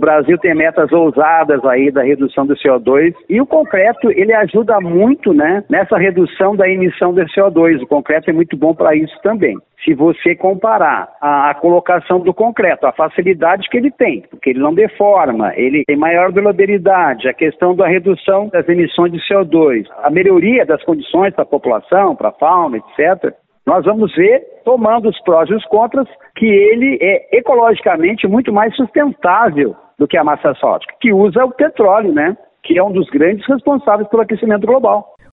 Brasil tem metas ousadas aí da redução do CO2 e o concreto, ele ajuda muito, né, nessa redução da emissão de CO2. O concreto é muito bom para isso também. Se você comparar a colocação do concreto, a facilidade que ele tem, porque ele não deforma, ele tem maior durabilidade, a questão da redução das emissões de CO2, a melhoria das condições para a população, para a fauna, etc., nós vamos ver, tomando os prós e os contras, que ele é ecologicamente muito mais sustentável do que a massa asfáltica, que usa o petróleo, né? Que é um dos grandes responsáveis pelo aquecimento global.